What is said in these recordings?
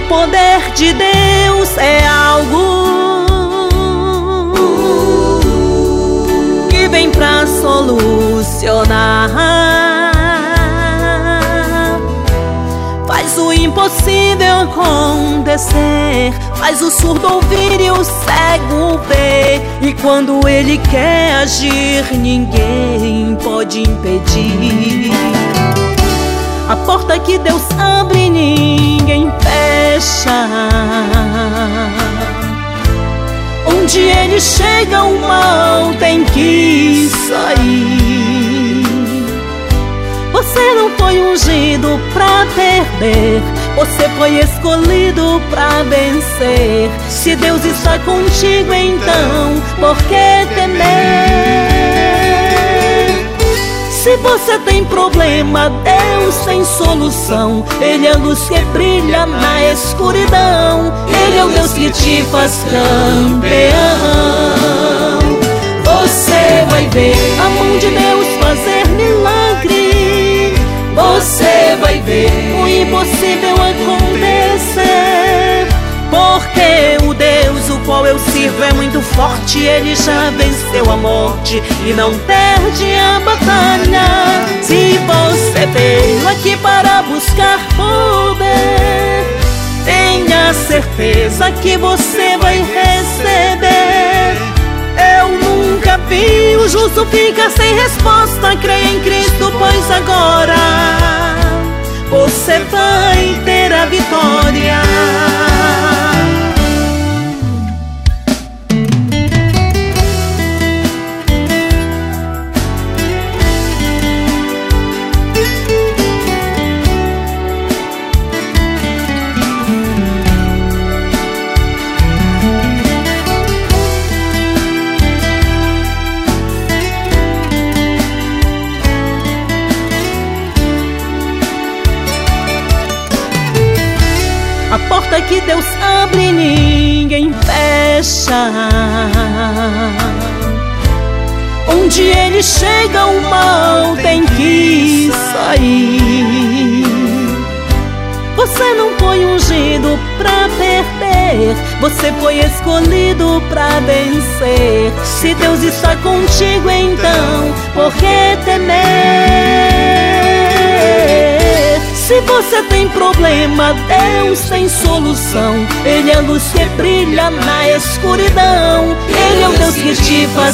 poder de Deus é algo que vem pra solucionar. Faz o impossível acontecer, faz o surdo ouvir e o cego ver. E quando Ele quer agir, ninguém pode impedir. A porta que Deus abre, ninguém fecha. Onde Ele chega, o mal tem que sair. Você não foi ungido pra perder, você foi escolhido pra vencer. Se Deus está contigo, então por que temer? Se você tem problema, Deus tem solução. Ele é a luz que brilha na escuridão. Ele é o Deus que te faz campeão. Você vai ver a mão de Deus fazer milagre. Você vai ver o impossível acontecer. Porque o Deus o qual eu sirvo é muito forte. Ele já venceu a morte e não perde a batalha. Se você veio aqui para buscar poder, tenha certeza que você vai receber. Eu nunca vi o justo ficar sem resposta. Creia em Cristo, pois agora você vai ter a vitória. A porta que Deus abre, ninguém fecha. Onde Ele chega, o mal tem que sair. Você não foi ungido pra perder, você foi escolhido pra vencer. Se Deus está contigo, então por que temer? Se você tem problema, Deus tem solução. Ele é a luz que brilha na escuridão. Ele é o Deus que te faz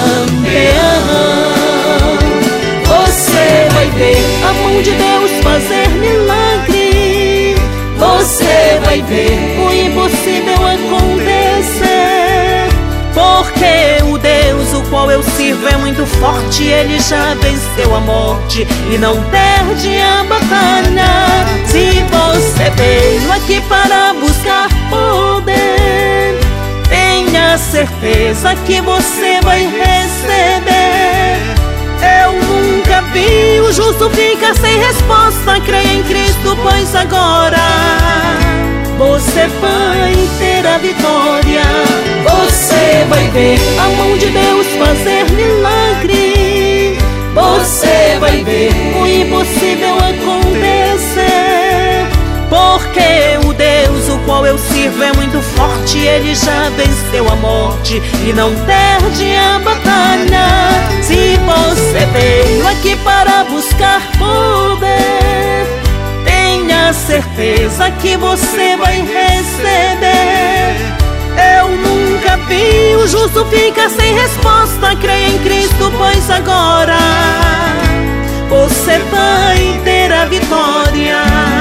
campeão. Você vai ver a mão de Deus fazer milagre. Você vai ver o impossível acontecer. Porque o Deus o qual eu sirvo é muito forte. Ele já venceu a morte e não perde a batalha. Se você veio aqui para buscar poder, tenha certeza que você vai receber. Eu nunca vi o justo ficar sem resposta. Creia em Cristo, pois agora você vai ter a vitória. Você vai ver a mão de Deus fazer milagre. Você vai ver o impossível acontecer. Porque o Deus o qual eu sirvo é muito forte. Ele já venceu a morte e não perde a batalha. Se você veio aqui para buscar poder, tenha certeza que você vai receber. Eu nunca vi o justo ficar sem resposta. Creia em Cristo, pois agora você vai ter a vitória.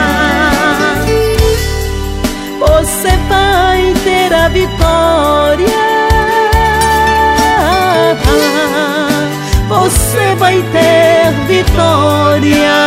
Você vai ter a vitória. Você vai ter vitória.